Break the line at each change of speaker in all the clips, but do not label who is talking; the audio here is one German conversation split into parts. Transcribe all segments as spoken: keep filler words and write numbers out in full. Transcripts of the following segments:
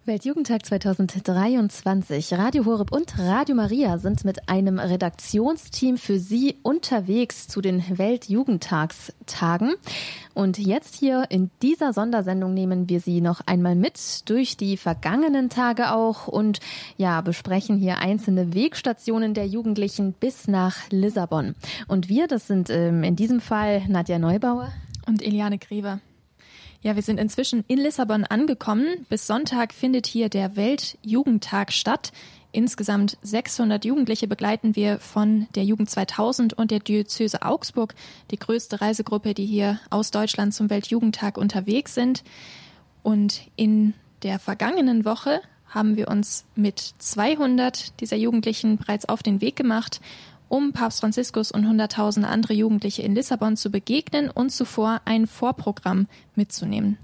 Weltjugendtag zweitausenddreiundzwanzig. Radio Horeb und Radio Maria sind mit einem Redaktionsteam für Sie unterwegs zu den Weltjugendtagstagen. Und jetzt hier in dieser Sondersendung nehmen wir Sie noch einmal mit durch die vergangenen Tage auch und ja, besprechen hier einzelne Wegstationen der Jugendlichen bis nach Lissabon. Und wir, das sind ähm, in diesem Fall Nadja Neubauer
und Eliane Grewe. Ja, wir sind inzwischen in Lissabon angekommen. Bis Sonntag findet hier der Weltjugendtag statt. Insgesamt sechshundert Jugendliche begleiten wir von der Jugend zweitausend und der Diözese Augsburg, die größte Reisegruppe, die hier aus Deutschland zum Weltjugendtag unterwegs sind. Und in der vergangenen Woche haben wir uns mit zweihundert dieser Jugendlichen bereits auf den Weg gemacht, um Papst Franziskus und hunderttausende andere Jugendliche in Lissabon zu begegnen und zuvor ein Vorprogramm mitzunehmen.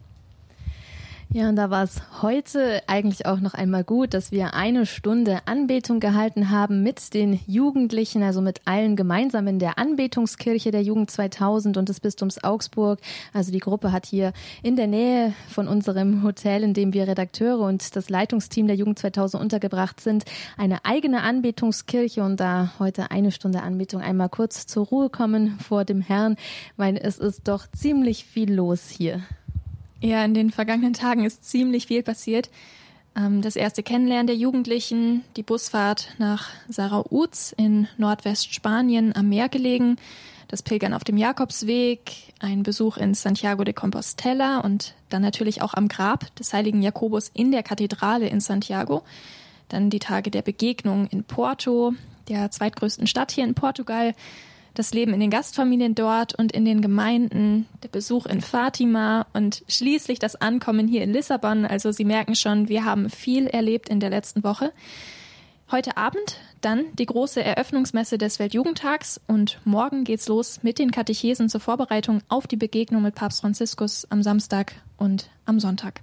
Ja, und da war es heute eigentlich auch noch einmal gut, dass wir eine Stunde Anbetung gehalten haben mit den Jugendlichen, also mit allen gemeinsam in der Anbetungskirche der Jugend zweitausend und des Bistums Augsburg. Also die Gruppe hat hier in der Nähe von unserem Hotel, in dem wir Redakteure und das Leitungsteam der Jugend zweitausend untergebracht sind, eine eigene Anbetungskirche und da heute eine Stunde Anbetung einmal kurz zur Ruhe kommen vor dem Herrn, weil es ist doch ziemlich viel los hier.
Ja, in den vergangenen Tagen ist ziemlich viel passiert. Das erste Kennenlernen der Jugendlichen, die Busfahrt nach Zarauz in Nordwestspanien am Meer gelegen, das Pilgern auf dem Jakobsweg, ein Besuch in Santiago de Compostela und dann natürlich auch am Grab des heiligen Jakobus in der Kathedrale in Santiago. Dann die Tage der Begegnung in Porto, der zweitgrößten Stadt hier in Portugal, das Leben in den Gastfamilien dort und in den Gemeinden, der Besuch in Fatima und schließlich das Ankommen hier in Lissabon. Also Sie merken schon, wir haben viel erlebt in der letzten Woche. Heute Abend dann die große Eröffnungsmesse des Weltjugendtags und morgen geht's los mit den Katechesen zur Vorbereitung auf die Begegnung mit Papst Franziskus am Samstag und am Sonntag.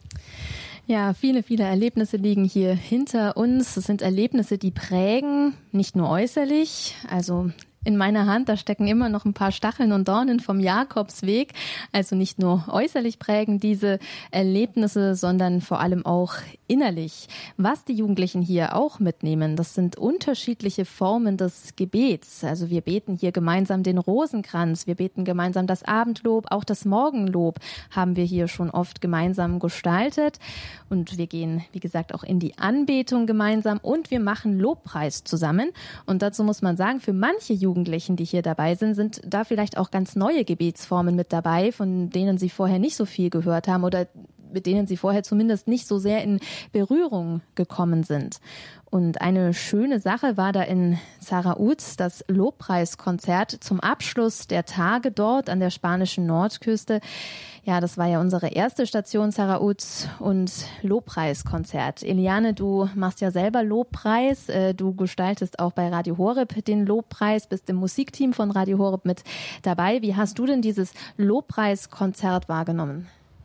Ja, viele, viele Erlebnisse liegen hier hinter uns. Es sind Erlebnisse, die prägen, nicht nur äußerlich, also in meiner Hand, da stecken immer noch ein paar Stacheln und Dornen vom Jakobsweg. Also nicht nur äußerlich prägen diese Erlebnisse, sondern vor allem auch innerlich. Was die Jugendlichen hier auch mitnehmen, das sind unterschiedliche Formen des Gebets. Also wir beten hier gemeinsam den Rosenkranz, wir beten gemeinsam das Abendlob, auch das Morgenlob haben wir hier schon oft gemeinsam gestaltet. Und wir gehen, wie gesagt, auch in die Anbetung gemeinsam und wir machen Lobpreis zusammen. Und dazu muss man sagen, für manche Jugendlichen Jugendlichen, die hier dabei sind, sind da vielleicht auch ganz neue Gebetsformen mit dabei, von denen sie vorher nicht so viel gehört haben oder mit denen sie vorher zumindest nicht so sehr in Berührung gekommen sind. Und eine schöne Sache war da in Zarauz das Lobpreiskonzert zum Abschluss der Tage dort an der spanischen Nordküste. Ja, das war ja unsere erste Station Zarauz und Lobpreiskonzert. Eliane, du machst ja selber Lobpreis. Du gestaltest auch bei Radio Horeb den Lobpreis, bist im Musikteam von Radio Horeb mit dabei. Wie hast du denn dieses Lobpreiskonzert wahrgenommen?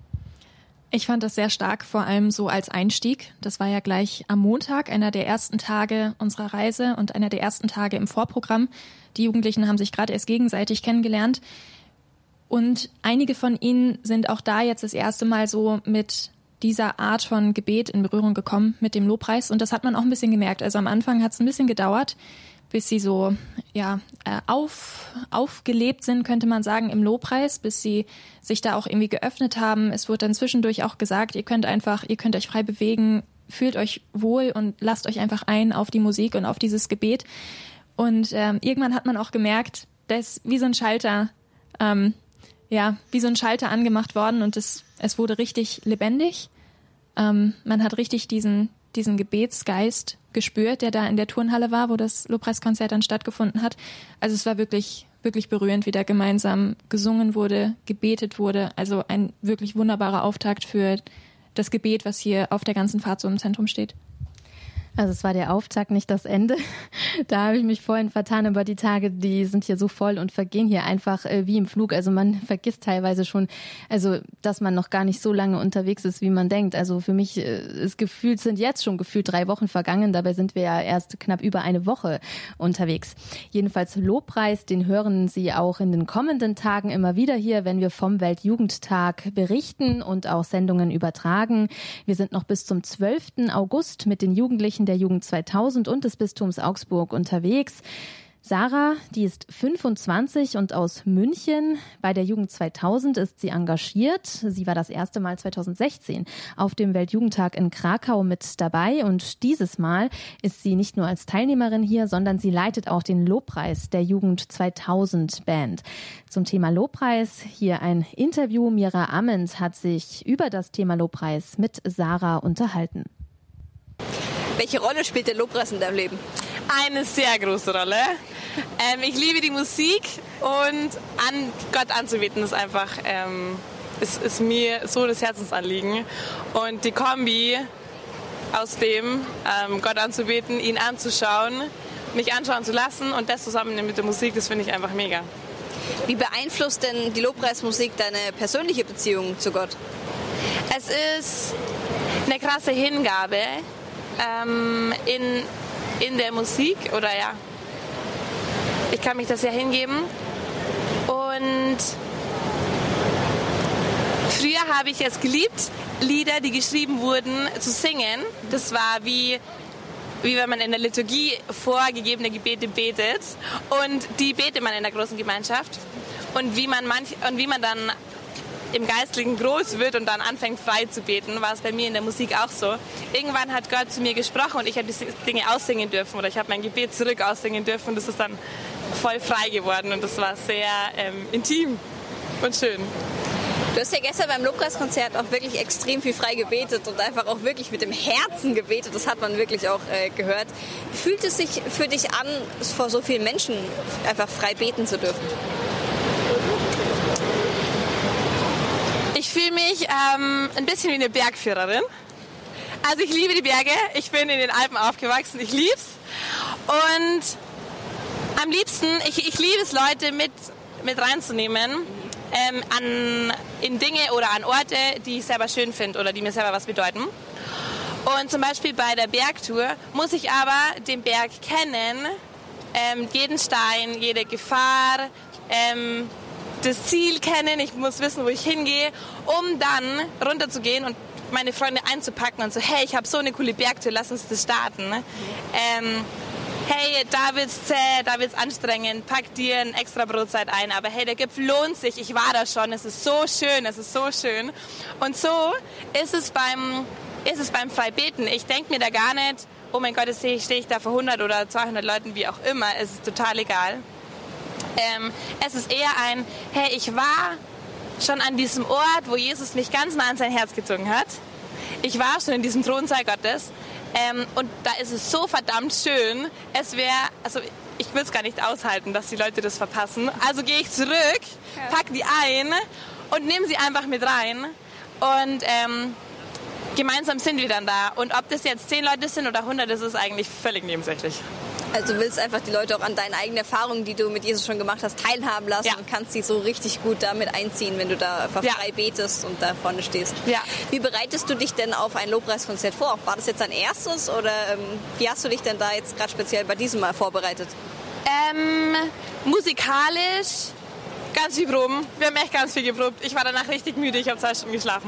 Ich fand das sehr stark, vor allem so als Einstieg. Das war ja gleich am Montag, einer der ersten Tage unserer Reise und einer der ersten Tage im Vorprogramm. Die Jugendlichen haben sich gerade erst gegenseitig kennengelernt. Und einige von ihnen sind auch da jetzt das erste Mal so mit dieser Art von Gebet in Berührung gekommen, mit dem Lobpreis. Und das hat man auch ein bisschen gemerkt. Also am Anfang hat es ein bisschen gedauert, bis sie so ja auf, aufgelebt sind, könnte man sagen, im Lobpreis, bis sie sich da auch irgendwie geöffnet haben. Es wurde dann zwischendurch auch gesagt, ihr könnt einfach, ihr könnt euch frei bewegen, fühlt euch wohl und lasst euch einfach ein auf die Musik und auf dieses Gebet. Und ähm, irgendwann hat man auch gemerkt, dass wie so ein Schalter, ähm, ja, wie so ein Schalter angemacht worden und es, es wurde richtig lebendig. Ähm, man hat richtig diesen, diesen Gebetsgeist gespürt, der da in der Turnhalle war, wo das Lobpreiskonzert dann stattgefunden hat. Also es war wirklich, wirklich berührend, wie da gemeinsam gesungen wurde, gebetet wurde. Also ein wirklich wunderbarer Auftakt für das Gebet, was hier auf der ganzen Fahrt so im Zentrum steht.
Also es war der Auftakt, nicht das Ende. Da habe ich mich vorhin vertan, aber die Tage, die sind hier so voll und vergehen hier einfach äh, wie im Flug. Also man vergisst teilweise schon, also dass man noch gar nicht so lange unterwegs ist, wie man denkt. Also für mich äh, ist gefühlt, sind jetzt schon gefühlt drei Wochen vergangen. Dabei sind wir ja erst knapp über eine Woche unterwegs. Jedenfalls Lobpreis, den hören Sie auch in den kommenden Tagen immer wieder hier, wenn wir vom Weltjugendtag berichten und auch Sendungen übertragen. Wir sind noch bis zum zwölften August mit den Jugendlichen der Jugend zweitausend und des Bistums Augsburg unterwegs. Sarah, die ist fünfundzwanzig und aus München. Bei der Jugend zweitausend ist sie engagiert. Sie war das erste Mal zweitausendsechzehn auf dem Weltjugendtag in Krakau mit dabei. Und dieses Mal ist sie nicht nur als Teilnehmerin hier, sondern sie leitet auch den Lobpreis der Jugend zweitausend Band. Zum Thema Lobpreis hier ein Interview. Mira Amend hat sich über das Thema Lobpreis mit Sarah unterhalten.
Welche Rolle spielt der Lobpreis in deinem Leben?
Eine sehr große Rolle. Ähm, ich liebe die Musik und an Gott anzubeten ist einfach, ähm, ist, ist mir so das Herzensanliegen. Und die Kombi aus dem, ähm, Gott anzubeten, ihn anzuschauen, mich anschauen zu lassen und das zusammen mit der Musik, das finde ich einfach mega.
Wie beeinflusst denn die Lobpreismusik deine persönliche Beziehung zu Gott?
Es ist eine krasse Hingabe ähm, in in der Musik, oder ja, ich kann mich das ja hingeben. Und früher habe ich es geliebt, Lieder, die geschrieben wurden, zu singen. Das war wie, wie wenn man in der Liturgie vorgegebene Gebete betet. Und die betet man in der großen Gemeinschaft. Und wie man, manch, und wie man dann im Geistlichen groß wird und dann anfängt frei zu beten, war es bei mir in der Musik auch so. Irgendwann hat Gott zu mir gesprochen und ich habe diese Dinge aussingen dürfen oder ich habe mein Gebet zurück aussingen dürfen und das ist dann voll frei geworden und das war sehr ähm, intim und schön.
Du hast ja gestern beim Lobpreiskonzert auch wirklich extrem viel frei gebetet und einfach auch wirklich mit dem Herzen gebetet. Das hat man wirklich auch äh, gehört. Wie fühlt es sich für dich an, vor so vielen Menschen einfach frei beten zu dürfen?
Ich fühle mich ähm, ein bisschen wie eine Bergführerin. Also ich liebe die Berge. Ich bin in den Alpen aufgewachsen. Ich lieb's. Und am liebsten, ich, ich liebe es, Leute mit, mit reinzunehmen ähm, an, in Dinge oder an Orte, die ich selber schön finde oder die mir selber was bedeuten. Und zum Beispiel bei der Bergtour muss ich aber den Berg kennen, ähm, jeden Stein, jede Gefahr, ähm, das Ziel kennen, ich muss wissen, wo ich hingehe, um dann runterzugehen und meine Freunde einzupacken und so, hey, ich habe so eine coole Bergtour, lass uns das starten. Ähm, hey, da wird's zäh, da wird's anstrengend, pack dir ein extra Brotzeit ein, aber hey, der Gipfel lohnt sich, ich war da schon, es ist so schön, es ist so schön. Und so ist es beim, ist es beim Freibeten. Ich denke mir da gar nicht, oh mein Gott, jetzt stehe ich, steh ich da vor hundert oder zweihundert Leuten, wie auch immer, es ist total egal. Ähm, es ist eher ein, hey, ich war schon an diesem Ort, wo Jesus mich ganz nah an sein Herz gezogen hat. Ich war schon in diesem Thronsaal Gottes ähm, und da ist es so verdammt schön. Es wäre, also ich würde es gar nicht aushalten, dass die Leute das verpassen. Also gehe ich zurück, pack die ein und nehme sie einfach mit rein und ähm, gemeinsam sind wir dann da. Und ob das jetzt zehn Leute sind oder hundert, das ist eigentlich völlig nebensächlich.
Also du willst einfach die Leute auch an deinen eigenen Erfahrungen, die du mit Jesus schon gemacht hast, teilhaben lassen, ja, und kannst sie so richtig gut damit einziehen, wenn du da einfach ja. frei betest und da vorne stehst. Ja. Wie bereitest du dich denn auf ein Lobpreiskonzert vor? War das jetzt dein erstes oder ähm, wie hast du dich denn da jetzt gerade speziell bei diesem Mal vorbereitet?
Ähm, musikalisch ganz viel proben. Wir haben echt ganz viel geprobt. Ich war danach richtig müde, ich habe zwei Stunden geschlafen.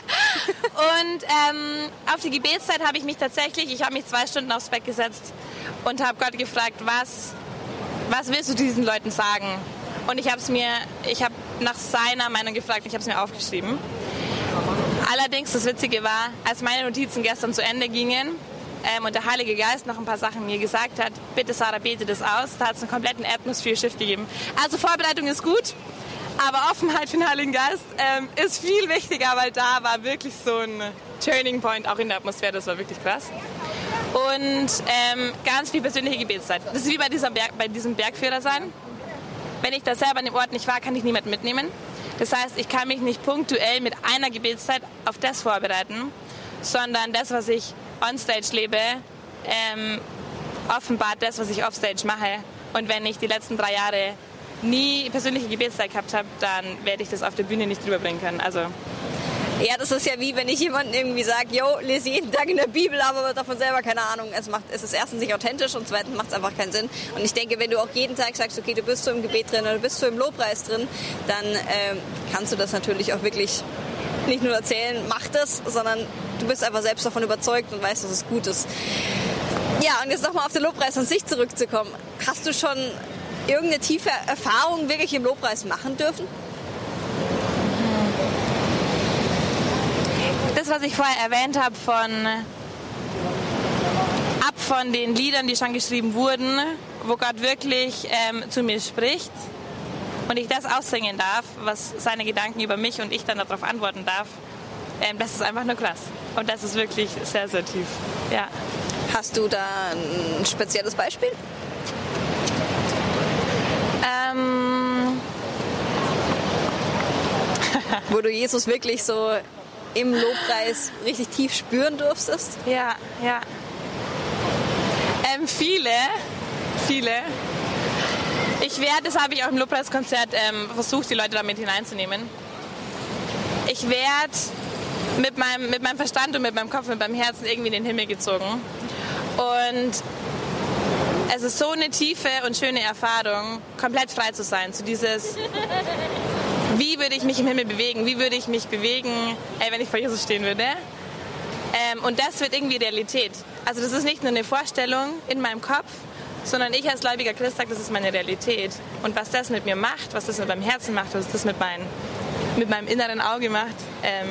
Und ähm, auf die Gebetszeit habe ich mich tatsächlich, ich habe mich zwei Stunden aufs Bett gesetzt und habe Gott gefragt, was, was willst du diesen Leuten sagen? Und ich habe es mir, ich habe nach seiner Meinung gefragt, ich habe es mir aufgeschrieben. Allerdings, das Witzige war, als meine Notizen gestern zu Ende gingen ähm, und der Heilige Geist noch ein paar Sachen mir gesagt hat, bitte Sarah, bete das aus, da hat es einen kompletten Atmosphere-Shift gegeben. Also Vorbereitung ist gut. Aber Offenheit für den Heiligen Geist ähm, ist viel wichtiger, weil da war wirklich so ein Turning Point, auch in der Atmosphäre, das war wirklich krass. Und ähm, ganz viel persönliche Gebetszeit. Das ist wie bei, dieser Berg, bei diesem Bergführer sein. Wenn ich da selber an dem Ort nicht war, kann ich niemanden mitnehmen. Das heißt, ich kann mich nicht punktuell mit einer Gebetszeit auf das vorbereiten, sondern das, was ich on stage lebe, ähm, offenbart das, was ich offstage mache. Und wenn ich die letzten drei Jahre nie persönliche Gebetszeit gehabt habe, dann werde ich das auf der Bühne nicht rüberbringen können. Also
ja, das ist ja wie, wenn ich jemandem irgendwie sage, yo, lese jeden Tag in der Bibel, aber davon selber keine Ahnung. Es, macht, es ist erstens nicht authentisch und zweitens macht es einfach keinen Sinn. Und ich denke, wenn du auch jeden Tag sagst, okay, du bist so im Gebet drin oder du bist so im Lobpreis drin, dann ähm, kannst du das natürlich auch wirklich nicht nur erzählen, mach das, sondern du bist einfach selbst davon überzeugt und weißt, dass es gut ist. Ja, und jetzt nochmal auf den Lobpreis an sich zurückzukommen. Hast du schon irgendeine tiefe Erfahrung wirklich im Lobpreis machen dürfen?
Das, was ich vorher erwähnt habe, von ab von den Liedern, die schon geschrieben wurden, wo Gott wirklich ähm, zu mir spricht und ich das aussingen darf, was seine Gedanken über mich und ich dann darauf antworten darf, ähm, das ist einfach nur krass. Und das ist wirklich sehr, sehr tief. Ja.
Hast du da ein spezielles Beispiel?
Ähm...
Wo du Jesus wirklich so im Lobpreis richtig tief spüren durftest?
Ja, ja. Ähm, viele, viele. Ich werde, das habe ich auch im Lobpreiskonzert ähm, versucht, die Leute damit hineinzunehmen. Ich werde mit meinem, mit meinem Verstand und mit meinem Kopf, mit meinem Herzen irgendwie in den Himmel gezogen. Und es ist so eine tiefe und schöne Erfahrung, komplett frei zu sein. Zu dieses, wie würde ich mich im Himmel bewegen? Wie würde ich mich bewegen, ey, wenn ich vor Jesus stehen würde? Ähm, und das wird irgendwie Realität. Also das ist nicht nur eine Vorstellung in meinem Kopf, sondern ich als gläubiger Christ sage, das ist meine Realität. Und was das mit mir macht, was das mit meinem Herzen macht, was das mit, mein, mit meinem inneren Auge macht, ähm,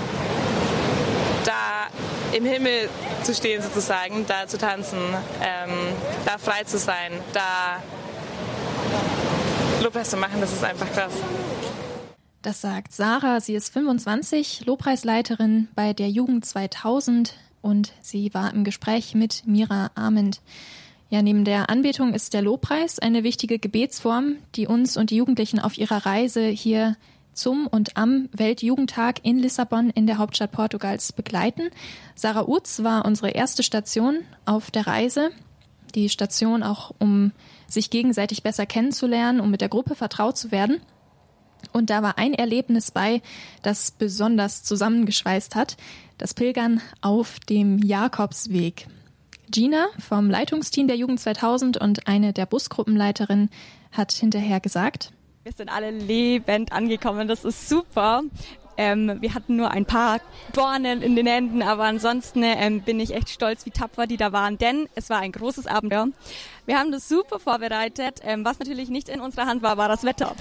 da im Himmel zu stehen sozusagen, da zu tanzen, ähm, da frei zu sein, da Lobpreis zu machen, das ist einfach krass.
Das sagt Sarah, sie ist fünfundzwanzig, Lobpreisleiterin bei der Jugend zweitausend und sie war im Gespräch mit Mira Ament. Ja, neben der Anbetung ist der Lobpreis eine wichtige Gebetsform, die uns und die Jugendlichen auf ihrer Reise hier zum und am Weltjugendtag in Lissabon in der Hauptstadt Portugals begleiten. Sarah Utz war unsere erste Station auf der Reise. Die Station auch, um sich gegenseitig besser kennenzulernen, um mit der Gruppe vertraut zu werden. Und da war ein Erlebnis bei, das besonders zusammengeschweißt hat. Das Pilgern auf dem Jakobsweg. Gina vom Leitungsteam der Jugend zweitausend und eine der Busgruppenleiterinnen hat hinterher gesagt:
Wir sind alle lebend angekommen, das ist super. Ähm, wir hatten nur ein paar Dornen in den Händen, aber ansonsten ähm, bin ich echt stolz, wie tapfer die da waren, denn es war ein großes Abenteuer. Wir haben das super vorbereitet. Ähm, was natürlich nicht in unserer Hand war, war das Wetter.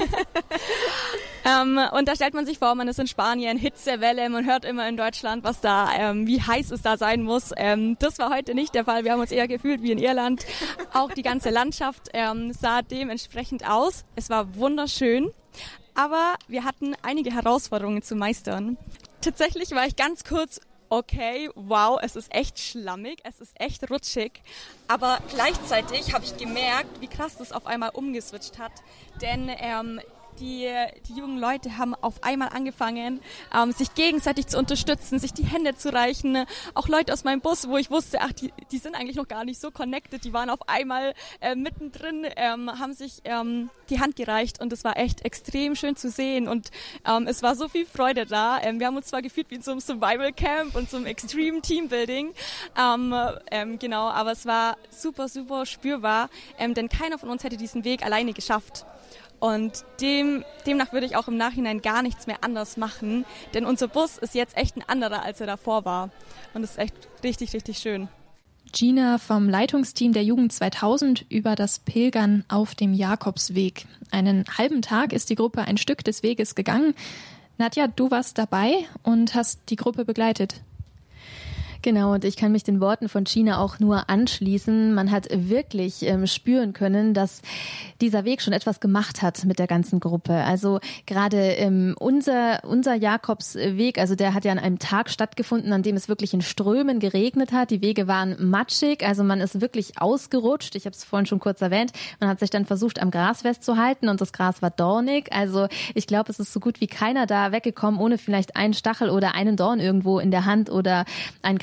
ähm, und da stellt man sich vor, man ist in Spanien, Hitzewelle, man hört immer in Deutschland, was da, ähm, wie heiß es da sein muss. Ähm, das war heute nicht der Fall. Wir haben uns eher gefühlt wie in Irland. Auch die ganze Landschaft ähm, sah dementsprechend aus. Es war wunderschön. Aber wir hatten einige Herausforderungen zu meistern. Tatsächlich war ich ganz kurz, okay, wow, es ist echt schlammig, es ist echt rutschig. Aber gleichzeitig habe ich gemerkt, wie krass das auf einmal umgeswitcht hat. Denn ähm, die, die jungen Leute haben auf einmal angefangen, ähm, sich gegenseitig zu unterstützen, sich die Hände zu reichen. Auch Leute aus meinem Bus, wo ich wusste, ach, die, die sind eigentlich noch gar nicht so connected. Die waren auf einmal äh, mittendrin, ähm, haben sich ähm, die Hand gereicht und es war echt extrem schön zu sehen und ähm, es war so viel Freude da. Ähm, wir haben uns zwar gefühlt wie in so einem Survival Camp und so einem Extreme Teambuilding, ähm, ähm, genau, aber es war super, super spürbar, ähm, denn keiner von uns hätte diesen Weg alleine geschafft. Und dem, demnach würde ich auch im Nachhinein gar nichts mehr anders machen, denn unser Bus ist jetzt echt ein anderer, als er davor war. Und es ist echt richtig, richtig schön.
Gina vom Leitungsteam der Jugend zweitausend über das Pilgern auf dem Jakobsweg. Einen halben Tag ist die Gruppe ein Stück des Weges gegangen. Nadja, du warst dabei und hast die Gruppe begleitet.
Genau, und ich kann mich den Worten von Gina auch nur anschließen. Man hat wirklich ähm, spüren können, dass dieser Weg schon etwas gemacht hat mit der ganzen Gruppe. Also gerade ähm, unser unser Jakobsweg, also der hat ja an einem Tag stattgefunden, an dem es wirklich in Strömen geregnet hat. Die Wege waren matschig, also man ist wirklich ausgerutscht. Ich habe es vorhin schon kurz erwähnt. Man hat sich dann versucht, am Gras festzuhalten und das Gras war dornig. Also ich glaube, es ist so gut wie keiner da weggekommen, ohne vielleicht einen Stachel oder einen Dorn irgendwo in der Hand oder ein Kratzbaum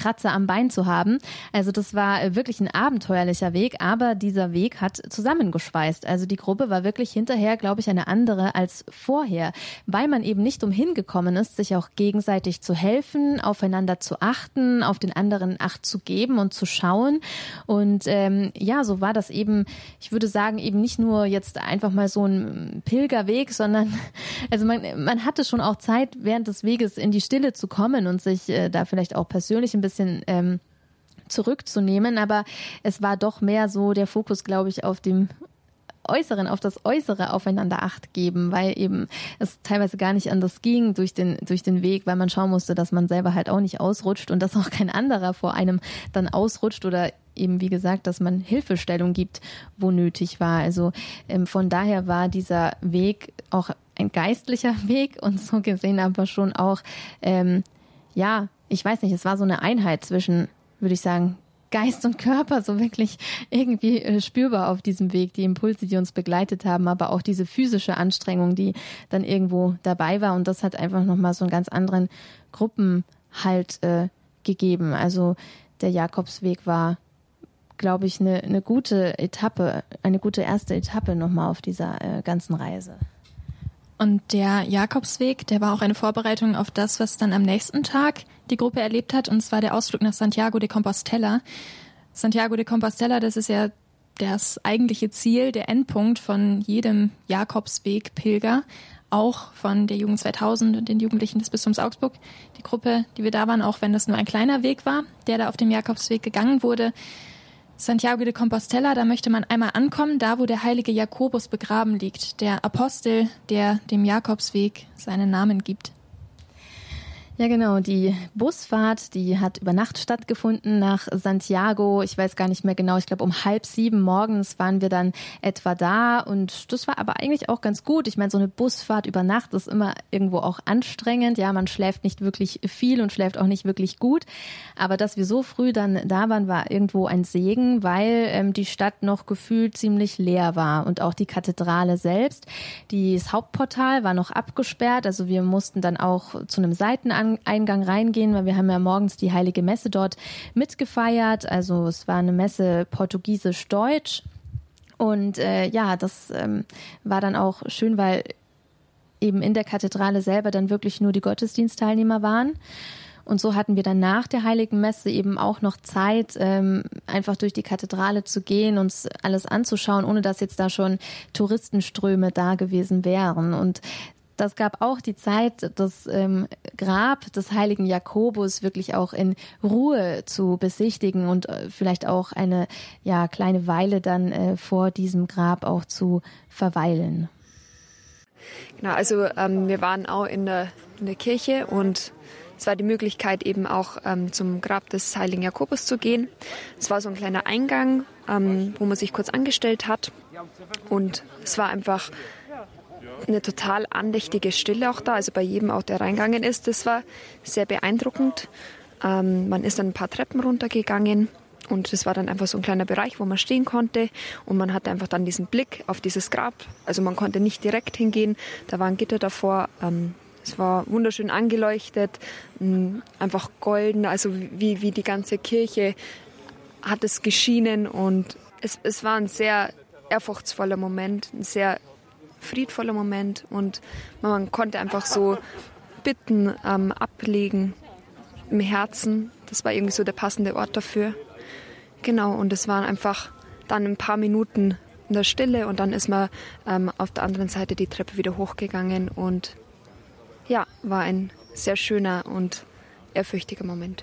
Kratzer am Bein zu haben. Also das war wirklich ein abenteuerlicher Weg, aber dieser Weg hat zusammengeschweißt. Also die Gruppe war wirklich hinterher, glaube ich, eine andere als vorher, weil man eben nicht umhin gekommen ist, sich auch gegenseitig zu helfen, aufeinander zu achten, auf den anderen Acht zu geben und zu schauen. Und ähm, ja, so war das eben, ich würde sagen, eben nicht nur jetzt einfach mal so ein Pilgerweg, sondern also man, man hatte schon auch Zeit, während des Weges in die Stille zu kommen und sich äh, da vielleicht auch persönlich ein bisschen ähm, zurückzunehmen. Aber es war doch mehr so der Fokus, glaube ich, auf dem Äußeren, auf das Äußere aufeinander Acht geben, weil eben es teilweise gar nicht anders ging durch den, durch den Weg, weil man schauen musste, dass man selber halt auch nicht ausrutscht und dass auch kein anderer vor einem dann ausrutscht oder eben, wie gesagt, dass man Hilfestellung gibt, wo nötig war. Also ähm, von daher war dieser Weg auch ein geistlicher Weg und so gesehen aber schon auch, ähm, ja, ich weiß nicht, es war so eine Einheit zwischen, würde ich sagen, Geist und Körper, so wirklich irgendwie äh, spürbar auf diesem Weg, die Impulse, die uns begleitet haben, aber auch diese physische Anstrengung, die dann irgendwo dabei war und das hat einfach nochmal so einen ganz anderen Gruppenhalt äh, gegeben. Also der Jakobsweg war, glaube ich, eine, eine gute Etappe, eine gute erste Etappe nochmal auf dieser äh, ganzen Reise.
Und der Jakobsweg, der war auch eine Vorbereitung auf das, was dann am nächsten Tag die Gruppe erlebt hat, und zwar der Ausflug nach Santiago de Compostela. Santiago de Compostela, das ist ja das eigentliche Ziel, der Endpunkt von jedem Jakobsweg-Pilger, auch von der Jugend zweitausend und den Jugendlichen des Bistums Augsburg. Die Gruppe, die wir da waren, auch wenn das nur ein kleiner Weg war, der da auf dem Jakobsweg gegangen wurde. Santiago de Compostela, da möchte man einmal ankommen, da wo der heilige Jakobus begraben liegt, der Apostel, der dem Jakobsweg seinen Namen gibt.
Ja, genau. Die Busfahrt, die hat über Nacht stattgefunden nach Santiago. Ich weiß gar nicht mehr genau. Ich glaube, um halb sieben morgens waren wir dann etwa da. Und das war aber eigentlich auch ganz gut. Ich meine, so eine Busfahrt über Nacht ist immer irgendwo auch anstrengend. Ja, man schläft nicht wirklich viel und schläft auch nicht wirklich gut. Aber dass wir so früh dann da waren, war irgendwo ein Segen, weil ähm, die Stadt noch gefühlt ziemlich leer war. Und auch die Kathedrale selbst. Das Hauptportal war noch abgesperrt. Also wir mussten dann auch zu einem Seitenangang Eingang reingehen, weil wir haben ja morgens die Heilige Messe dort mitgefeiert. Also es war eine Messe portugiesisch-deutsch. Und äh, ja, das ähm, war dann auch schön, weil eben in der Kathedrale selber dann wirklich nur die Gottesdienstteilnehmer waren. Und so hatten wir dann nach der Heiligen Messe eben auch noch Zeit, ähm, einfach durch die Kathedrale zu gehen, uns alles anzuschauen, ohne dass jetzt da schon Touristenströme da gewesen wären. Und das gab auch die Zeit, das ähm, Grab des heiligen Jakobus wirklich auch in Ruhe zu besichtigen und äh, vielleicht auch eine ja, kleine Weile dann äh, vor diesem Grab auch zu verweilen.
Genau, also ähm, wir waren auch in der, in der Kirche und es war die Möglichkeit eben auch ähm, zum Grab des heiligen Jakobus zu gehen. Es war so ein kleiner Eingang, ähm, wo man sich kurz angestellt hat und es war einfach eine total andächtige Stille auch da, also bei jedem auch, der reingegangen ist. Das war sehr beeindruckend. Ähm, man ist dann ein paar Treppen runtergegangen und das war dann einfach so ein kleiner Bereich, wo man stehen konnte und man hatte einfach dann diesen Blick auf dieses Grab. Also man konnte nicht direkt hingehen, da war ein Gitter davor. Ähm, es war wunderschön angeleuchtet, mh, einfach golden, also wie, wie die ganze Kirche hat es geschienen und es, es war ein sehr ehrfurchtsvoller Moment, ein sehr friedvoller Moment und man konnte einfach so Bitten ähm, ablegen im Herzen. Das war irgendwie so der passende Ort dafür. Genau, und es waren einfach dann ein paar Minuten in der Stille und dann ist man ähm, auf der anderen Seite die Treppe wieder hochgegangen und ja, war ein sehr schöner und ehrfürchtiger Moment.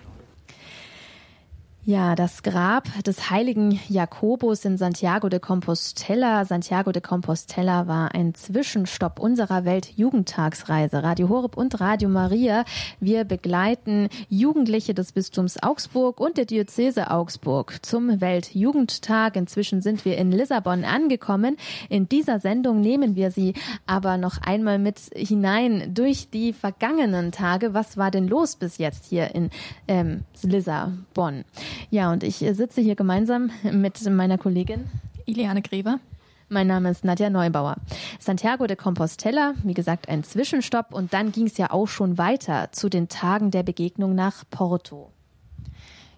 Ja, das Grab des heiligen Jakobus in Santiago de Compostela. Santiago de Compostela war ein Zwischenstopp unserer Weltjugendtagsreise. Radio Horeb und Radio Maria. Wir begleiten Jugendliche des Bistums Augsburg und der Diözese Augsburg zum Weltjugendtag. Inzwischen sind wir in Lissabon angekommen. In dieser Sendung nehmen wir Sie aber noch einmal mit hinein durch die vergangenen Tage. Was war denn los bis jetzt hier in ähm, Lissabon? Ja, und ich sitze hier gemeinsam mit meiner Kollegin
Iliane Grever.
Mein Name ist Nadja Neubauer. Santiago de Compostela, wie gesagt, ein Zwischenstopp. Und dann ging es ja auch schon weiter zu den Tagen der Begegnung nach Porto.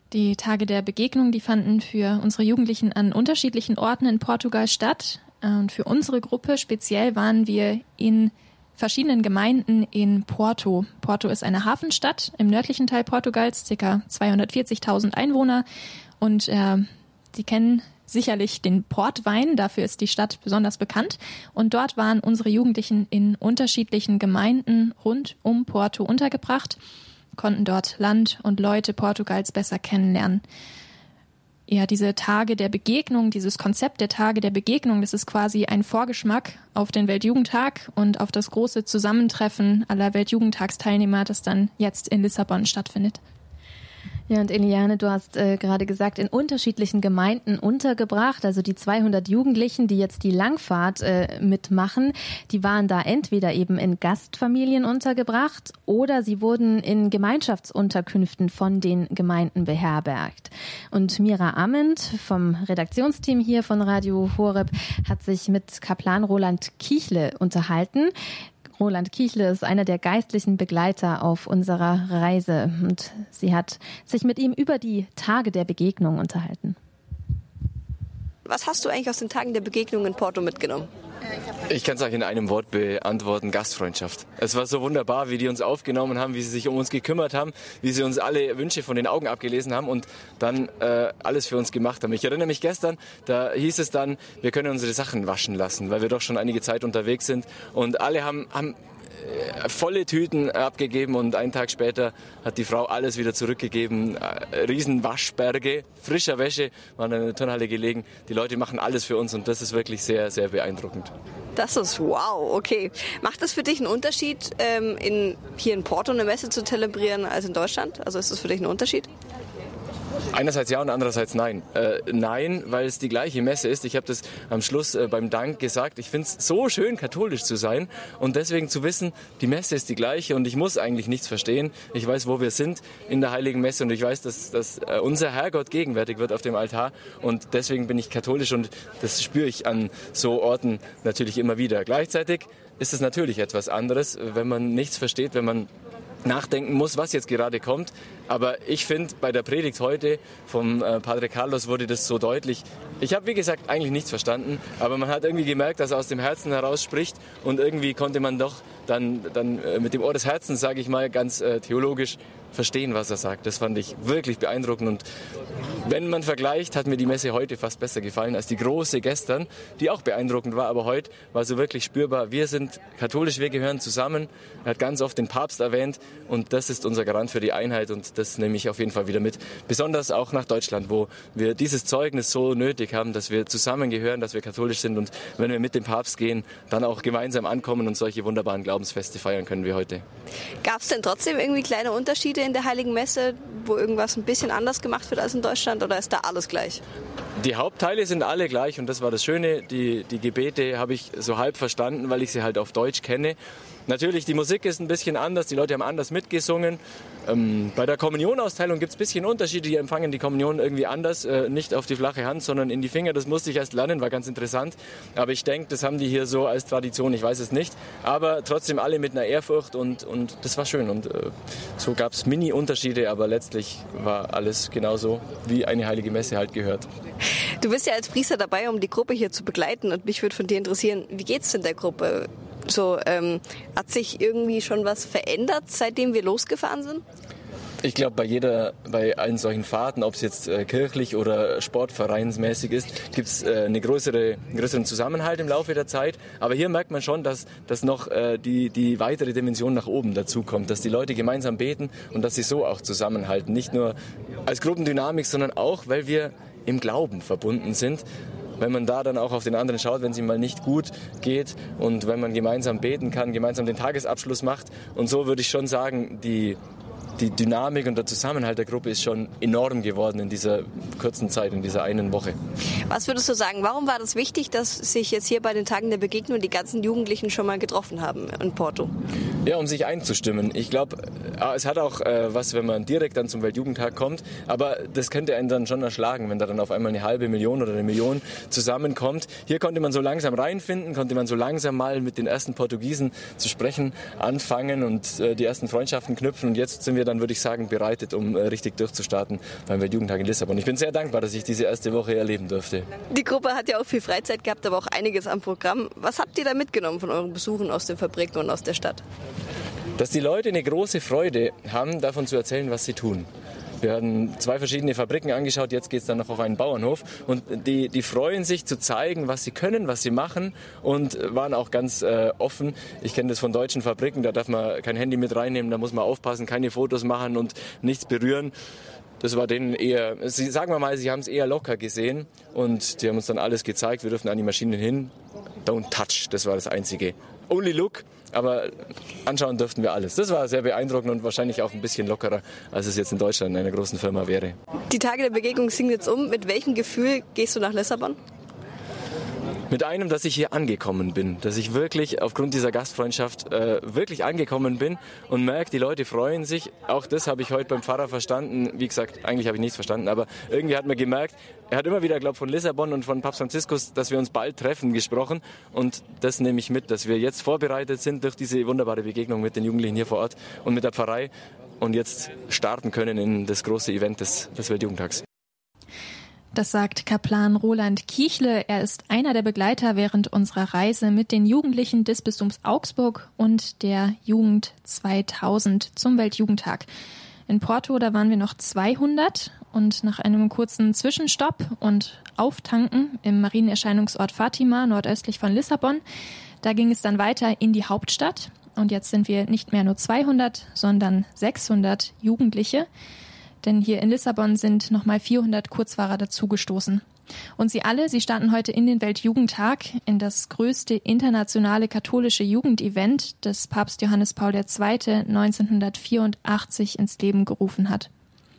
Die Tage der Begegnung, die fanden für unsere Jugendlichen an unterschiedlichen Orten in Portugal statt. Und für unsere Gruppe speziell waren wir in verschiedenen Gemeinden in Porto. Porto ist eine Hafenstadt im nördlichen Teil Portugals, ca. zweihundertvierzigtausend Einwohner. Und äh, die kennen sicherlich den Portwein, dafür ist die Stadt besonders bekannt. Und dort waren unsere Jugendlichen in unterschiedlichen Gemeinden rund um Porto untergebracht, konnten dort Land und Leute Portugals besser kennenlernen. Ja, diese Tage der Begegnung, dieses Konzept der Tage der Begegnung, das ist quasi ein Vorgeschmack auf den Weltjugendtag und auf das große Zusammentreffen aller Weltjugendtagsteilnehmer, das dann jetzt in Lissabon stattfindet.
Ja, und Eliane, du hast äh, gerade gesagt, in unterschiedlichen Gemeinden untergebracht, also die zweihundert Jugendlichen, die jetzt die Langfahrt äh, mitmachen, die waren da entweder eben in Gastfamilien untergebracht oder sie wurden in Gemeinschaftsunterkünften von den Gemeinden beherbergt. Und Mira Amend vom Redaktionsteam hier von Radio Horeb hat sich mit Kaplan Roland Kichle unterhalten. Roland Kichle ist einer der geistlichen Begleiter auf unserer Reise und sie hat sich mit ihm über die Tage der Begegnung unterhalten.
Was hast du eigentlich aus den Tagen der Begegnung in Porto mitgenommen?
Ich kann es euch in einem Wort beantworten, Gastfreundschaft. Es war so wunderbar, wie die uns aufgenommen haben, wie sie sich um uns gekümmert haben, wie sie uns alle Wünsche von den Augen abgelesen haben und dann äh, alles für uns gemacht haben. Ich erinnere mich gestern, da hieß es dann, wir können unsere Sachen waschen lassen, weil wir doch schon einige Zeit unterwegs sind und alle haben, haben volle Tüten abgegeben und einen Tag später hat die Frau alles wieder zurückgegeben. Riesen Waschberge, frischer Wäsche waren in der Turnhalle gelegen. Die Leute machen alles für uns und das ist wirklich sehr, sehr beeindruckend.
Das ist wow, okay. Macht das für dich einen Unterschied, ähm, in, hier in Porto eine Messe zu zelebrieren als in Deutschland? Also ist das für dich ein Unterschied?
Einerseits ja und andererseits nein. Äh, nein, weil es die gleiche Messe ist. Ich habe das am Schluss äh, beim Dank gesagt. Ich finde es so schön, katholisch zu sein und deswegen zu wissen, die Messe ist die gleiche und ich muss eigentlich nichts verstehen. Ich weiß, wo wir sind in der Heiligen Messe und ich weiß, dass, dass äh, unser Herrgott gegenwärtig wird auf dem Altar und deswegen bin ich katholisch und das spüre ich an so Orten natürlich immer wieder. Gleichzeitig ist es natürlich etwas anderes, wenn man nichts versteht, wenn man nachdenken muss, was jetzt gerade kommt. Aber ich finde, bei der Predigt heute vom äh, Padre Carlos wurde das so deutlich. Ich habe, wie gesagt, eigentlich nichts verstanden, aber man hat irgendwie gemerkt, dass er aus dem Herzen heraus spricht und irgendwie konnte man doch dann, dann äh, mit dem Ohr des Herzens, sage ich mal, ganz äh, theologisch verstehen, was er sagt. Das fand ich wirklich beeindruckend und wenn man vergleicht, hat mir die Messe heute fast besser gefallen als die große gestern, die auch beeindruckend war, aber heute war so wirklich spürbar, wir sind katholisch, wir gehören zusammen. Er hat ganz oft den Papst erwähnt und das ist unser Garant für die Einheit und das nehme ich auf jeden Fall wieder mit. Besonders auch nach Deutschland, wo wir dieses Zeugnis so nötig haben, dass wir zusammengehören, dass wir katholisch sind und wenn wir mit dem Papst gehen, dann auch gemeinsam ankommen und solche wunderbaren Glaubensfeste feiern können wie heute.
Gab es denn trotzdem irgendwie kleine Unterschiede in der Heiligen Messe, wo irgendwas ein bisschen anders gemacht wird als in Deutschland oder ist da alles gleich?
Die Hauptteile sind alle gleich und das war das Schöne. Die, die Gebete habe ich so halb verstanden, weil ich sie halt auf Deutsch kenne. Natürlich, die Musik ist ein bisschen anders, die Leute haben anders mitgesungen. Ähm, bei der Kommunionausteilung gibt es ein bisschen Unterschiede, die empfangen die Kommunion irgendwie anders, äh, nicht auf die flache Hand, sondern in die Finger. Das musste ich erst lernen, war ganz interessant. Aber ich denke, das haben die hier so als Tradition, ich weiß es nicht. Aber trotzdem alle mit einer Ehrfurcht und, und das war schön. Und äh, so gab es Mini-Unterschiede, aber letztlich war alles genauso, wie eine heilige Messe halt gehört.
Du bist ja als Priester dabei, um die Gruppe hier zu begleiten und mich würde von dir interessieren, wie geht's denn der Gruppe? So, ähm, hat sich irgendwie schon was verändert, seitdem wir losgefahren sind?
Ich glaube, bei jeder, bei allen solchen Fahrten, ob es jetzt äh, kirchlich oder sportvereinsmäßig ist, gibt es äh, eine größere, einen größeren Zusammenhalt im Laufe der Zeit. Aber hier merkt man schon, dass, dass noch äh, die, die weitere Dimension nach oben dazukommt, dass die Leute gemeinsam beten und dass sie so auch zusammenhalten. Nicht nur als Gruppendynamik, sondern auch, weil wir im Glauben verbunden sind. Wenn man da dann auch auf den anderen schaut, wenn es ihm mal nicht gut geht und wenn man gemeinsam beten kann, gemeinsam den Tagesabschluss macht. Und so würde ich schon sagen, die, die Dynamik und der Zusammenhalt der Gruppe ist schon enorm geworden in dieser kurzen Zeit, in dieser einen Woche.
Was würdest du sagen, warum war das wichtig, dass sich jetzt hier bei den Tagen der Begegnung die ganzen Jugendlichen schon mal getroffen haben in Porto?
Ja, um sich einzustimmen. Ich glaube, es hat auch äh, was, wenn man direkt dann zum Weltjugendtag kommt, aber das könnte einen dann schon erschlagen, wenn da dann auf einmal eine halbe Million oder eine Million zusammenkommt. Hier konnte man so langsam reinfinden, konnte man so langsam mal mit den ersten Portugiesen zu sprechen anfangen und äh, die ersten Freundschaften knüpfen und jetzt sind wir dann würde ich sagen, bereitet, um äh, richtig durchzustarten beim Weltjugendtag in Lissabon. Ich bin sehr dankbar, dass ich diese erste Woche erleben durfte.
Die Gruppe hat ja auch viel Freizeit gehabt, aber auch einiges am Programm. Was habt ihr da mitgenommen von euren Besuchen aus den Fabriken und aus der Stadt?
Dass die Leute eine große Freude haben, davon zu erzählen, was sie tun. Wir haben zwei verschiedene Fabriken angeschaut, jetzt geht es dann noch auf einen Bauernhof und die, die freuen sich zu zeigen, was sie können, was sie machen und waren auch ganz äh, offen. Ich kenne das von deutschen Fabriken, da darf man kein Handy mit reinnehmen, da muss man aufpassen, keine Fotos machen und nichts berühren. Das war denen eher, sie, sagen wir mal, sie haben es eher locker gesehen und die haben uns dann alles gezeigt, wir durften an die Maschinen hin. Don't touch, das war das Einzige. Only look. Aber anschauen dürften wir alles. Das war sehr beeindruckend und wahrscheinlich auch ein bisschen lockerer, als es jetzt in Deutschland in einer großen Firma wäre.
Die Tage der Begegnung sind jetzt um. Mit welchem Gefühl gehst du nach Lissabon?
Mit einem, dass ich hier angekommen bin, dass ich wirklich aufgrund dieser Gastfreundschaft äh, wirklich angekommen bin und merke, die Leute freuen sich. Auch das habe ich heute beim Pfarrer verstanden. Wie gesagt, eigentlich habe ich nichts verstanden, aber irgendwie hat man gemerkt, er hat immer wieder, glaube ich, von Lissabon und von Papst Franziskus, dass wir uns bald treffen, gesprochen. Und das nehme ich mit, dass wir jetzt vorbereitet sind durch diese wunderbare Begegnung mit den Jugendlichen hier vor Ort und mit der Pfarrei und jetzt starten können in das große Event des, des Weltjugendtags.
Das sagt Kaplan Roland Kichle. Er ist einer der Begleiter während unserer Reise mit den Jugendlichen des Bistums Augsburg und der Jugend zweitausend zum Weltjugendtag. In Porto, da waren wir noch zweihundert und nach einem kurzen Zwischenstopp und Auftanken im Marienerscheinungsort Fatima, nordöstlich von Lissabon, da ging es dann weiter in die Hauptstadt. Und jetzt sind wir nicht mehr nur zweihundert, sondern sechshundert Jugendliche. Denn hier in Lissabon sind nochmal vierhundert Kurzfahrer dazugestoßen. Und sie alle, sie standen heute in den Weltjugendtag, in das größte internationale katholische Jugendevent, das Papst Johannes Paul der Zweite neunzehnhundertvierundachtzig ins Leben gerufen hat.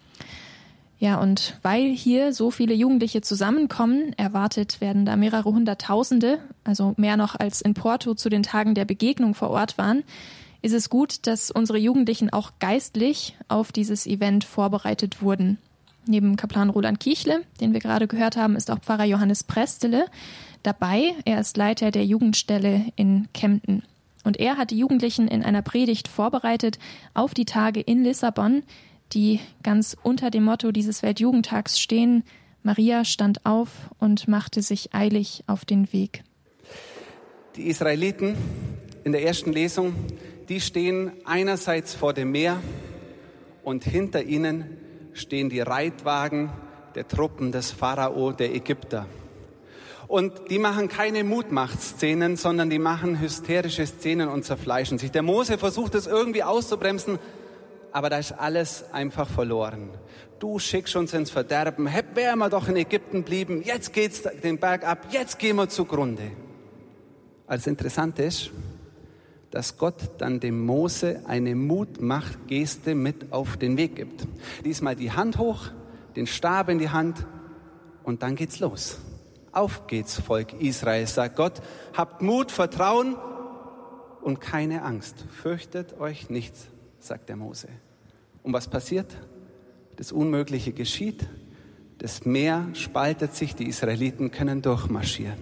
Ja, und weil hier so viele Jugendliche zusammenkommen, erwartet werden da mehrere Hunderttausende, also mehr noch als in Porto zu den Tagen der Begegnung vor Ort waren, ist es gut, dass unsere Jugendlichen auch geistlich auf dieses Event vorbereitet wurden. Neben Kaplan Roland Kichle, den wir gerade gehört haben, ist auch Pfarrer Johannes Prestele dabei. Er ist Leiter der Jugendstelle in Kempten. Und er hat die Jugendlichen in einer Predigt vorbereitet auf die Tage in Lissabon, die ganz unter dem Motto dieses Weltjugendtags stehen: Maria stand auf und machte sich eilig auf den Weg.
Die Israeliten in der ersten Lesung, die stehen einerseits vor dem Meer und hinter ihnen stehen die Reitwagen der Truppen des Pharao, der Ägypter. Und die machen keine Mutmachtszenen, sondern die machen hysterische Szenen und zerfleischen sich. Der Mose versucht es irgendwie auszubremsen, aber da ist alles einfach verloren. Du schickst uns ins Verderben, wären wir doch in Ägypten blieben, jetzt geht's den Berg ab, jetzt gehen wir zugrunde. Also interessant ist, dass Gott dann dem Mose eine Mutmachgeste mit auf den Weg gibt. Diesmal die Hand hoch, den Stab in die Hand und dann geht's los. Auf geht's, Volk Israel, sagt Gott. Habt Mut, Vertrauen und keine Angst. Fürchtet euch nichts, sagt der Mose. Und was passiert? Das Unmögliche geschieht. Das Meer spaltet sich, die Israeliten können durchmarschieren.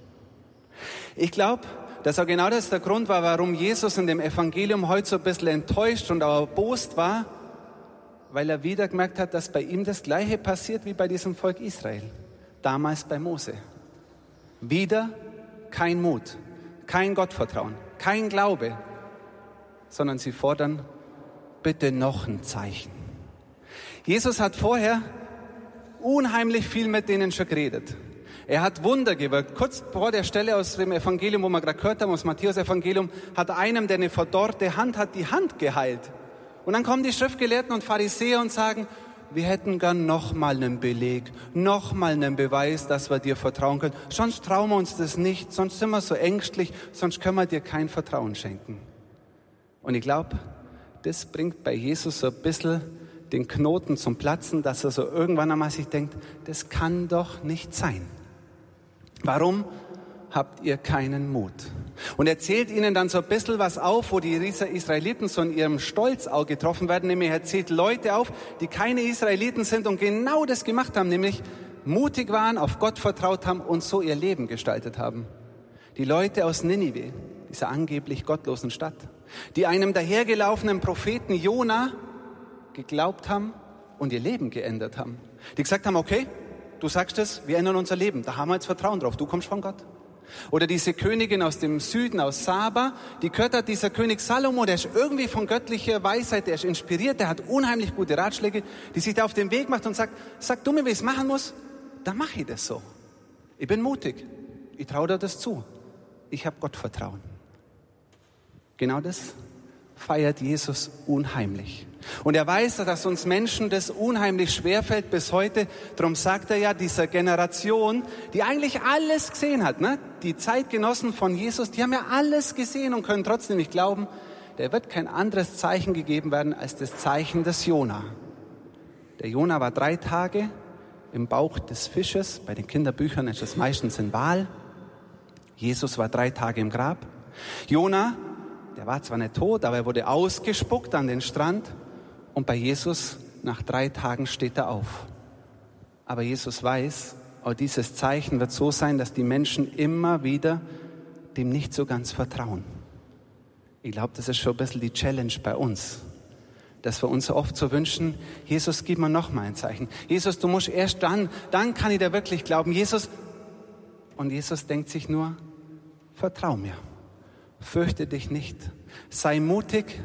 Ich glaube, dass auch genau das der Grund war, warum Jesus in dem Evangelium heute so ein bisschen enttäuscht und auch erbost war, weil er wieder gemerkt hat, dass bei ihm das Gleiche passiert wie bei diesem Volk Israel, damals bei Mose. Wieder kein Mut, kein Gottvertrauen, kein Glaube, sondern sie fordern bitte noch ein Zeichen. Jesus hat vorher unheimlich viel mit denen schon geredet. Er hat Wunder gewirkt. Kurz vor der Stelle aus dem Evangelium, wo wir gerade gehört haben, aus Matthäus-Evangelium, hat einem, der eine verdorrte Hand hat, die Hand geheilt. Und dann kommen die Schriftgelehrten und Pharisäer und sagen, wir hätten gern noch mal einen Beleg, noch mal einen Beweis, dass wir dir vertrauen können. Sonst trauen wir uns das nicht, sonst sind wir so ängstlich, sonst können wir dir kein Vertrauen schenken. Und ich glaube, das bringt bei Jesus so ein bisschen den Knoten zum Platzen, dass er so irgendwann einmal sich denkt, das kann doch nicht sein. Warum habt ihr keinen Mut? Und er zählt ihnen dann so ein bisschen was auf, wo die Israeliten so in ihrem Stolz auch getroffen werden. Nämlich er zählt Leute auf, die keine Israeliten sind und genau das gemacht haben, nämlich mutig waren, auf Gott vertraut haben und so ihr Leben gestaltet haben. Die Leute aus Ninive, dieser angeblich gottlosen Stadt, die einem dahergelaufenen Propheten Jona geglaubt haben und ihr Leben geändert haben. Die gesagt haben, okay, du sagst es, wir ändern unser Leben. Da haben wir jetzt Vertrauen drauf. Du kommst von Gott. Oder diese Königin aus dem Süden, aus Saba, die gehört hat, dieser König Salomo, der ist irgendwie von göttlicher Weisheit, der ist inspiriert, der hat unheimlich gute Ratschläge, die sich da auf den Weg macht und sagt, sag du mir, wie ich es machen muss, dann mache ich das so. Ich bin mutig. Ich traue dir das zu. Ich habe Gott Vertrauen. Genau das feiert Jesus unheimlich. Und er weiß, dass uns Menschen das unheimlich schwerfällt bis heute. Darum sagt er ja dieser Generation, die eigentlich alles gesehen hat, ne? Die Zeitgenossen von Jesus, die haben ja alles gesehen und können trotzdem nicht glauben. Da wird kein anderes Zeichen gegeben werden als das Zeichen des Jona. Der Jona war drei Tage im Bauch des Fisches. Bei den Kinderbüchern ist es meistens ein Wal. Jesus war drei Tage im Grab. Jona, der war zwar nicht tot, aber er wurde ausgespuckt an den Strand. Und bei Jesus, nach drei Tagen steht er auf. Aber Jesus weiß, auch dieses Zeichen wird so sein, dass die Menschen immer wieder dem nicht so ganz vertrauen. Ich glaube, das ist schon ein bisschen die Challenge bei uns. Dass wir uns so oft so wünschen, Jesus, gib mir noch mal ein Zeichen. Jesus, du musst erst dann, dann kann ich dir wirklich glauben. Jesus, und Jesus denkt sich nur, vertrau mir. Fürchte dich nicht. Sei mutig.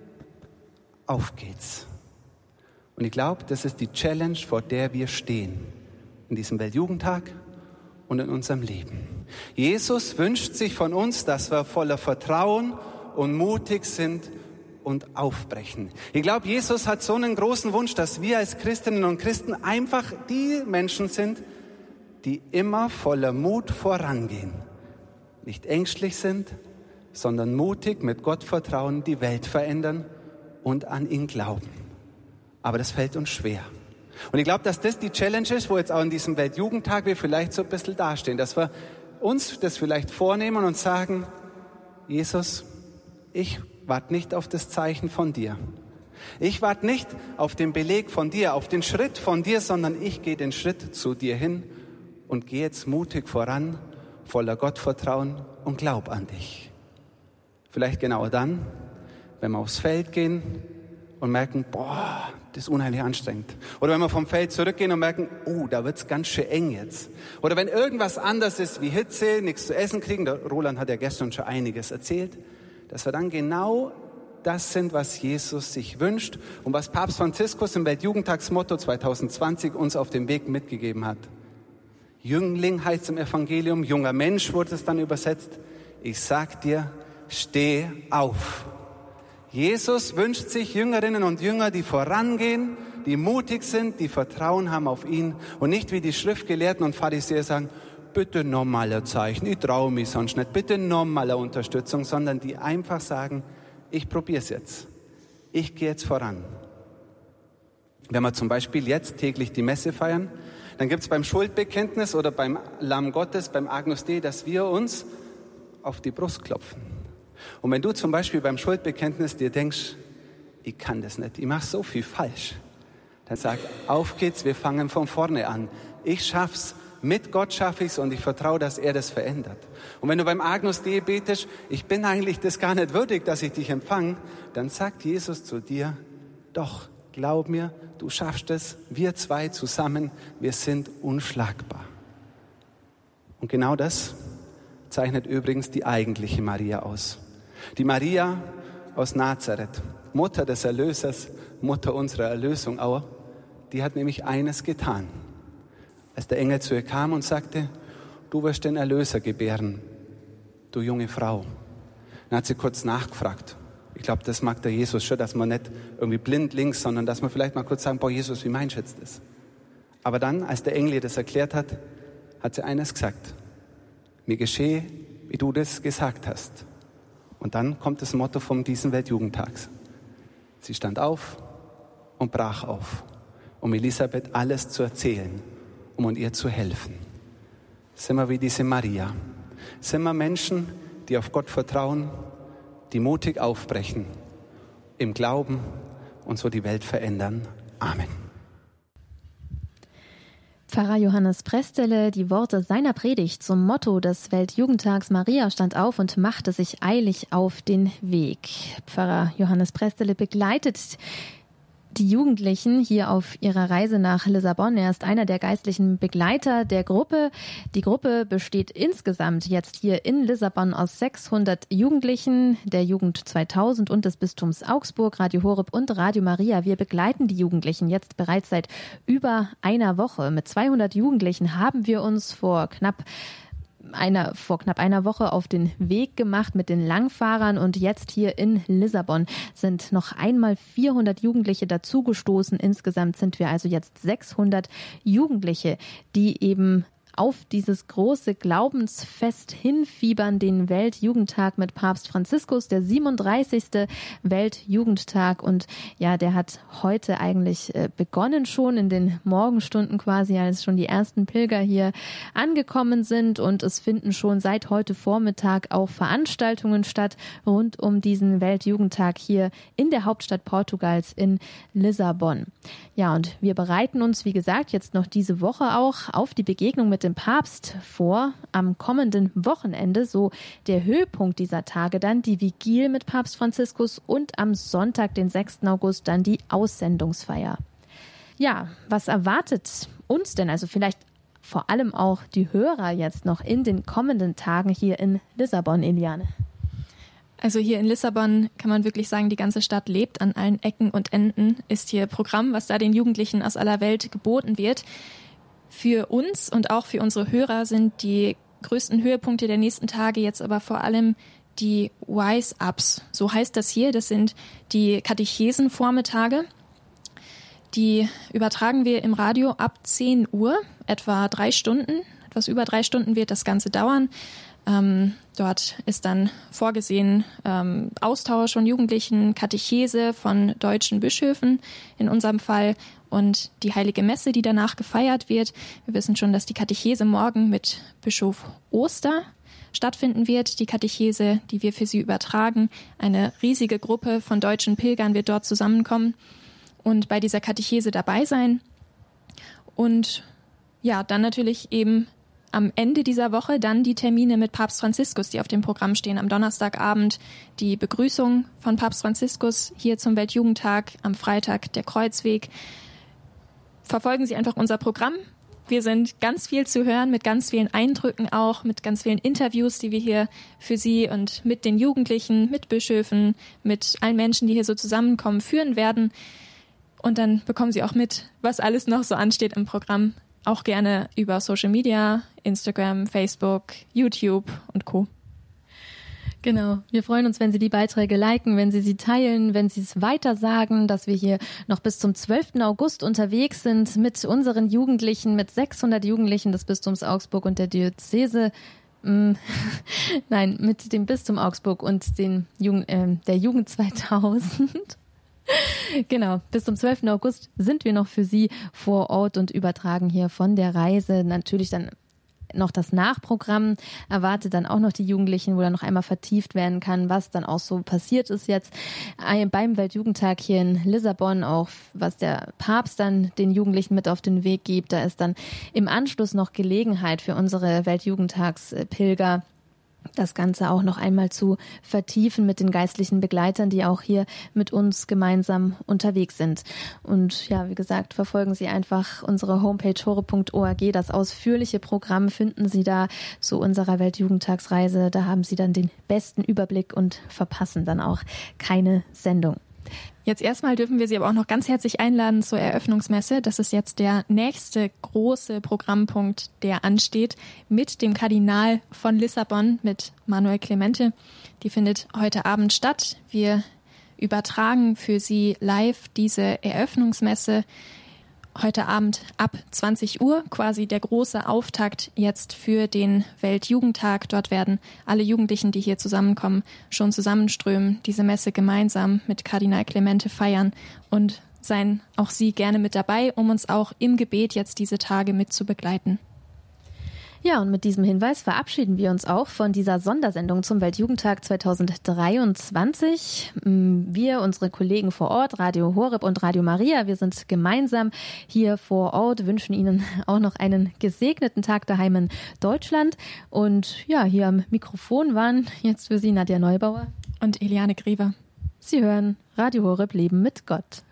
Auf geht's. Und ich glaube, das ist die Challenge, vor der wir stehen. In diesem Weltjugendtag und in unserem Leben. Jesus wünscht sich von uns, dass wir voller Vertrauen und mutig sind und aufbrechen. Ich glaube, Jesus hat so einen großen Wunsch, dass wir als Christinnen und Christen einfach die Menschen sind, die immer voller Mut vorangehen. Nicht ängstlich sind, sondern mutig mit Gott vertrauen, die Welt verändern und an ihn glauben. Aber das fällt uns schwer. Und ich glaube, dass das die Challenge ist, wo jetzt auch in diesem Weltjugendtag wir vielleicht so ein bisschen dastehen, dass wir uns das vielleicht vornehmen und sagen, Jesus, ich warte nicht auf das Zeichen von dir. Ich warte nicht auf den Beleg von dir, auf den Schritt von dir, sondern ich gehe den Schritt zu dir hin und gehe jetzt mutig voran, voller Gottvertrauen und glaub an dich. Vielleicht genau dann, wenn wir aufs Feld gehen und merken, boah, das ist unheimlich anstrengend. Oder wenn wir vom Feld zurückgehen und merken, oh, da wird's ganz schön eng jetzt. Oder wenn irgendwas anders ist wie Hitze, nichts zu essen kriegen, der Roland hat ja gestern schon einiges erzählt, dass wir dann genau das sind, was Jesus sich wünscht und was Papst Franziskus im Weltjugendtagsmotto zwanzig zwanzig uns auf dem Weg mitgegeben hat. Jüngling heißt es im Evangelium, junger Mensch wurde es dann übersetzt. Ich sag dir, steh auf. Jesus wünscht sich Jüngerinnen und Jünger, die vorangehen, die mutig sind, die Vertrauen haben auf ihn und nicht wie die Schriftgelehrten und Pharisäer sagen, bitte normaler Zeichen, ich traue mich sonst nicht, bitte normaler Unterstützung, sondern die einfach sagen, ich probiere es jetzt, ich gehe jetzt voran. Wenn wir zum Beispiel jetzt täglich die Messe feiern, dann gibt es beim Schuldbekenntnis oder beim Lamm Gottes, beim Agnus Dei, dass wir uns auf die Brust klopfen. Und wenn du zum Beispiel beim Schuldbekenntnis dir denkst, ich kann das nicht, ich mache so viel falsch, dann sag, auf geht's, wir fangen von vorne an. Ich schaff's, mit Gott schaffe ich's und ich vertraue, dass er das verändert. Und wenn du beim Agnus Dei betest, ich bin eigentlich das gar nicht würdig, dass ich dich empfange, dann sagt Jesus zu dir, doch, glaub mir, du schaffst es, wir zwei zusammen, wir sind unschlagbar. Und genau das zeichnet übrigens die eigentliche Maria aus. Die Maria aus Nazareth, Mutter des Erlösers, Mutter unserer Erlösung auch, die hat nämlich eines getan. Als der Engel zu ihr kam und sagte, du wirst den Erlöser gebären, du junge Frau. Dann hat sie kurz nachgefragt. Ich glaube, das mag der Jesus schon, dass man nicht irgendwie blind links, sondern dass man vielleicht mal kurz sagen, boah Jesus, wie meinst du jetzt das? Aber dann, als der Engel ihr das erklärt hat, hat sie eines gesagt. Mir geschehe, wie du das gesagt hast. Und dann kommt das Motto von diesem Weltjugendtags. Sie stand auf und brach auf, um Elisabeth alles zu erzählen, um ihr zu helfen. Sind wir wie diese Maria? Sind wir Menschen, die auf Gott vertrauen, die mutig aufbrechen, im Glauben und so die Welt verändern? Amen.
Pfarrer Johannes Prestele, die Worte seiner Predigt zum Motto des Weltjugendtags Maria stand auf und machte sich eilig auf den Weg. Pfarrer Johannes Prestele begleitet die Jugendlichen hier auf ihrer Reise nach Lissabon. Er ist einer der geistlichen Begleiter der Gruppe. Die Gruppe besteht insgesamt jetzt hier in Lissabon aus sechshundert Jugendlichen der Jugend zweitausend und des Bistums Augsburg, Radio Horeb und Radio Maria. Wir begleiten die Jugendlichen jetzt bereits seit über einer Woche. Mit zweihundert Jugendlichen haben wir uns vor knapp Einer, vor knapp einer Woche auf den Weg gemacht mit den Langfahrern und jetzt hier in Lissabon sind noch einmal vierhundert Jugendliche dazugestoßen. Insgesamt sind wir also jetzt sechshundert Jugendliche, die eben auf dieses große Glaubensfest hinfiebern, den Weltjugendtag mit Papst Franziskus, der siebenunddreißigste Weltjugendtag. Und ja, der hat heute eigentlich begonnen schon in den Morgenstunden quasi, als schon die ersten Pilger hier angekommen sind. Und es finden schon seit heute Vormittag auch Veranstaltungen statt rund um diesen Weltjugendtag hier in der Hauptstadt Portugals in Lissabon. Ja, und wir bereiten uns, wie gesagt, jetzt noch diese Woche auch auf die Begegnung mit dem Papst vor. Am kommenden Wochenende, so der Höhepunkt dieser Tage, dann die Vigil mit Papst Franziskus und am Sonntag, den sechsten August, dann die Aussendungsfeier. Ja, was erwartet uns denn? Also vielleicht vor allem auch die Hörer jetzt noch in den kommenden Tagen hier in Lissabon, Eliane.
Also hier in Lissabon kann man wirklich sagen, die ganze Stadt lebt. An allen Ecken und Enden ist hier Programm, was da den Jugendlichen aus aller Welt geboten wird. Für uns und auch für unsere Hörer sind die größten Höhepunkte der nächsten Tage jetzt aber vor allem die Wise-Ups. So heißt das hier. Das sind die Katechesen-Vormittage. Die übertragen wir im Radio ab zehn Uhr, etwa drei Stunden. Etwas über drei Stunden wird das Ganze dauern. Ähm, dort ist dann vorgesehen ähm, Austausch von Jugendlichen, Katechese von deutschen Bischöfen in unserem Fall und die Heilige Messe, die danach gefeiert wird. Wir wissen schon, dass die Katechese morgen mit Bischof Oster stattfinden wird. Die Katechese, die wir für sie übertragen. Eine riesige Gruppe von deutschen Pilgern wird dort zusammenkommen und bei dieser Katechese dabei sein. Und ja, dann natürlich eben am Ende dieser Woche dann die Termine mit Papst Franziskus, die auf dem Programm stehen. Am Donnerstagabend die Begrüßung von Papst Franziskus hier zum Weltjugendtag, am Freitag der Kreuzweg. Verfolgen Sie einfach unser Programm. Wir sind ganz viel zu hören, mit ganz vielen Eindrücken auch, mit ganz vielen Interviews, die wir hier für Sie und mit den Jugendlichen, mit Bischöfen, mit allen Menschen, die hier so zusammenkommen, führen werden. Und dann bekommen Sie auch mit, was alles noch so ansteht im Programm. Auch gerne über Social Media, Instagram, Facebook, YouTube und Co.
Genau. Wir freuen uns, wenn Sie die Beiträge liken, wenn Sie sie teilen, wenn Sie es weitersagen, dass wir hier noch bis zum zwölften August unterwegs sind mit unseren Jugendlichen, mit sechshundert Jugendlichen des Bistums Augsburg und der Diözese. Nein, mit dem Bistum Augsburg und den Jugend, äh, der Jugend zweitausend. Genau, bis zum zwölften August sind wir noch für Sie vor Ort und übertragen hier von der Reise natürlich dann noch das Nachprogramm, erwartet dann auch noch die Jugendlichen, wo dann noch einmal vertieft werden kann, was dann auch so passiert ist jetzt beim Weltjugendtag hier in Lissabon, auch was der Papst dann den Jugendlichen mit auf den Weg gibt. Da ist dann im Anschluss noch Gelegenheit für unsere Weltjugendtagspilger, das Ganze auch noch einmal zu vertiefen mit den geistlichen Begleitern, die auch hier mit uns gemeinsam unterwegs sind. Und ja, wie gesagt, verfolgen Sie einfach unsere Homepage horeb punkt org. Das ausführliche Programm finden Sie da zu unserer Weltjugendtagsreise. Da haben Sie dann den besten Überblick und verpassen dann auch keine Sendung.
Jetzt erstmal dürfen wir Sie aber auch noch ganz herzlich einladen zur Eröffnungsmesse. Das ist jetzt der nächste große Programmpunkt, der ansteht, mit dem Kardinal von Lissabon, mit Manuel Clemente. Die findet heute Abend statt. Wir übertragen für Sie live diese Eröffnungsmesse heute Abend ab zwanzig Uhr, quasi der große Auftakt jetzt für den Weltjugendtag. Dort werden alle Jugendlichen, die hier zusammenkommen, schon zusammenströmen, diese Messe gemeinsam mit Kardinal Clemente feiern und seien auch Sie gerne mit dabei, um uns auch im Gebet jetzt diese Tage mit zu begleiten.
Ja, und mit diesem Hinweis verabschieden wir uns auch von dieser Sondersendung zum Weltjugendtag zweitausenddreiundzwanzig. Wir, unsere Kollegen vor Ort, Radio Horeb und Radio Maria, wir sind gemeinsam hier vor Ort, wünschen Ihnen auch noch einen gesegneten Tag daheim in Deutschland. Und ja, hier am Mikrofon waren jetzt für Sie Nadja Neubauer
und Eliane Grieber.
Sie hören Radio Horeb Leben mit Gott.